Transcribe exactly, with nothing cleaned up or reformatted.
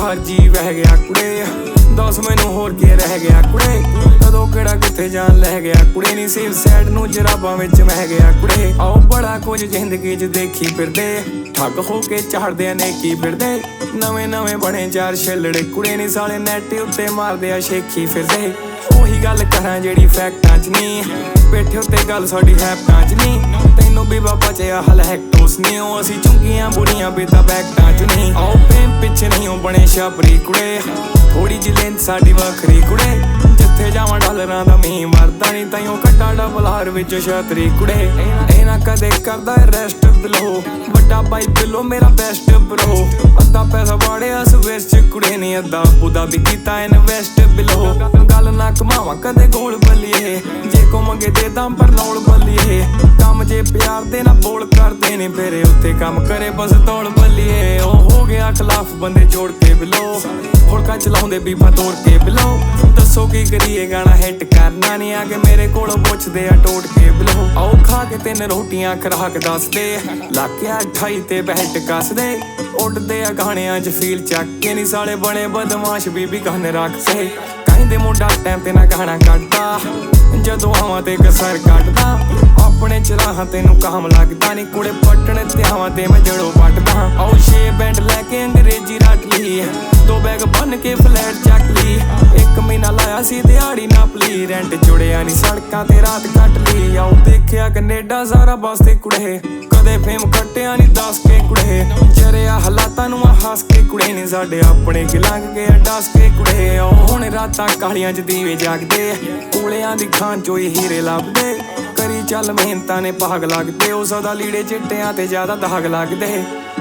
ਬਾਹਰ ਜੀ ਵਹਿ ਗਿਆ ਕੁੜੇ। ਦੱਸ ਮੈਨੂੰ ਹੋਰ ਕੀ ਰਹਿ ਗਿਆ ਕੁੜੇ, ਕਦੋਂ ਕਿਹੜਾ ਕਿੱਥੇ ਜਾਣ ਲੈ ਗਿਆ ਕੁੜੇ। ਨੀ ਸੇਫ ਸਾਈਡ ਨੂੰ ਜਰਾਬਾਂ ਵਿੱਚ ਮਹਿ ਗਿਆ ਕੁੜੇ। ਆਓ ਬੜਾ ਕੁਝ ਜ਼ਿੰਦਗੀ 'ਚ ਦੇਖੀ ਫਿਰਦੇ, ਠੱਗ ਹੋ ਕੇ ਝਾੜਦੇ ਨੇ ਕੀ ਫਿਰਦੇ। ਨਵੇਂ ਨਵੇਂ ਬਣੇ ਚਾਰ ਛਿੱਲੜੇ ਕੁੜੇ, ਨੀ ਸਾਲੇ ਨੈਟ ਉੱਤੇ ਮਾਰਦੇ ਆ ਸ਼ੇਖੀ ਫਿਰਦੇ। ਉਹੀ ਗੱਲ ਕਰਾਂ ਜਿਹੜੀ ਫੈਕਟਾਂ 'ਚ ਨੀ, ਬੈਠੇ ਉੱਤੇ ਗੱਲ ਸਾਡੀ ਹੈਪਟਾਂ 'ਚ ਨੀ। ਤੈਨੂੰ ਵੀ ਬਾਬਾ ਚਿਆ ਹਲ ਹੈਕਟੋਸ ਨੀ, ਉਹ ਅਸੀਂ ਚੁੰਗੀਆਂ ਬੁੜੀਆਂ ਬੇਤਾ ਬੈਕਟਾਂ 'ਚ ਨਹੀਂ। ਆਓ ਪ੍ਰੇਮ ਪਿੱਛੇ ਨਹੀਂ ਉਹ ਬਣੇ ਛਾਪਰੀ ਕੁੜੇ, ਥੋੜੀ ਜਿਹੀ ਲੈਂਥ ਸਾਡੀ ਵੱਖਰੀ ਕੁੜੇ। ਜਿੱਥੇ ਜਾਵਾਂ ਡਾਲਰਾਂ ਦਾ ਮੀਂਹ ਵਰਦਾ ਨੀ, ਤਾਈਓ ਕੱਟਾ ਡਬਲਹਾਰ ਵਿੱਚ ਛਤਰੀ ਕੁੜੇ। ਇਹ ਨਾ ਕਦੇ ਕਰਦਾ ਰੈਸਟ ਬਿਲੋ, ਵੱਡਾ ਬਾਈ ਬਿਲੋ ਮੇਰਾ ਬੈਸਟ ਬਰੋ। ਅੱਧਾ ਪੈਸਾ ਵਾੜਿਆ ਸਵੇਸ 'ਚ ਕੁੜੇ ਨੀ, ਅੱਧਾ ਉਹਦਾ ਵੀ ਕੀਤਾ ਇਨਵੈਸਟ ਬਿਲੋ। ਗੱਲ ਨਾ ਕਮਾਵਾਂ ਕਦੇ ਗੋਲ ਬੱਲੀਏ, ਜੇ ਕੋ ਮੰਗੇ ਦੇ ਦਾਂ ਪਰ ਨੌਲ ਬੱਲੀਏ। ਕੰਮ ਜੇ ਪਿਆਰ ਦੇ ਨਾ ਬੋਲ ਕਰਦੇ ਨੇ, ਫੇਰੇ ਉੱਥੇ ਕੰਮ ਕਰੇ ਬਸ ਤੌਲ ਬੱਲੀਏ। ਉਹ ਹੋ ਗਿਆ ਖਿਲਾਫ ਬੰਦੇ ਜੋੜ ਕੇ ਬਿਲੋ, ਹੋੜਕਾ ਚਲਾਉਂਦੇ ਬੀਬਾ ਤੋੜ ਕੇ ਬਿਲੋ। ਦੱਸੋ ਕੀ ਕਰੀਏ ਗਾਣਾ ਹਿੱਟ ਕਰਨਾ ਨੀ, ਆ ਕੇ ਮੇਰੇ ਕੋਲੋਂ ਪੁੱਛਦੇ ਆ ਟੋਟ ਕੇ ਬਿਲੋ। ਆਓ ਖਾ ਕੇ ਤਿੰਨ ਰੋਟੀਆਂ ਖਰਾਕ ਦੱਸਦੇ, ਲਾਕਿਆ ਅਠਾਈ ਤੇ ਬੈਠ ਕੱਸਦੇ। ਉੱਡਦੇ ਆ ਗਾਣਿਆਂ 'ਚ ਫੀਲ ਚੱਕ ਕੇ, ਨੀ ਸਾਲੇ ਬਣੇ ਬਦਮਾਸ਼ ਬੀਬੀ ਗਾਣੇ ਰੱਖਦੇ। ਕਹਿੰਦੇ ਮੁੰਡਾ ਟਾਈਮ ਤੇ ਨਾ ਗਾਣਾ ਕੱਢਦਾ, ਜਦੋਂ ਆਵਾਂ ਤੇ ਕਸਰ ਕੱਢਦਾ। ਆਪਣੇ ਚਰਾਹਾਂ ਤੈਨੂੰ ਕਾਮ ਲੱਗਦਾ ਨੀ ਕੁੜੇ, ਪੱਟਣ ਤੇ ਆਵਾਂ ਤੇ ਮੈਂ ਜੜੋਂ ਪੱਟਦਾ। ਆਓ ਛੇ ਬੈਂਡ ਲੈ ਕੇ ਅੰਗਰੇਜ਼ੀ ਰੱਟ ਲਈ, ਦੋ ਬੈਗ ਬੰਨ ਕੇ ਫਲੈਟ ਚੱਕ ਲਈ। ਇੱਕ ਮਹੀਨਾ ਲਾਇਆ ਸੀ ਦਿਹਾੜੀ ਨੱਪ ਲਈ, ਰੈਂਟ ਜੁੜਿਆ ਨੀ ਸੜਕਾਂ ਤੇ ਰਾਤ ਕੱਟ ਲਈ। ਆਓ ਦੇਖਿਆ ਕੈਨੇਡਾ ਸਾਰਾ ਬਸ ਤੇ ਕੁੜੇ, ਕਦੇ ਫੇਮ ਕੱਟਿਆ ਨੀ ਦੱਸ ਕੇ ਕੁੜੇ। ਜਰਿਆ ਹਾਲਾਤਾਂ ਨੂੰ ਆ ਹੱਸ ਕੇ ਕੁੜੇ, ਨੀ ਸਾਡੇ ਆਪਣੇ ਕਿ ਲੰਘ ਗਿਆ ਦੱਸ ਕੇ ਕੁੜੇ। ਆਓ ਹੁਣ ਰਾਤਾਂ ਕਾਲੀਆਂ 'ਚ ਦੀਵੇ ਜਾਗਦੇ, ਕੋਲਿਆਂ ਦੀ ਖਾਨ 'ਚੋਂ ਹੀ ਹੀਰੇ ਲੱਭਦੇ। ਕਰੀ ਚੱਲ ਮਿਹਨਤਾਂ ਨੇ ਭਾਗ ਲੱਗਦੇ, ਉਹ ਸਦਾ ਲੀੜੇ ਚਿੱਟਿਆਂ ਤੇ ਜ਼ਿਆਦਾ ਦਾਗ ਲੱਗਦੇ।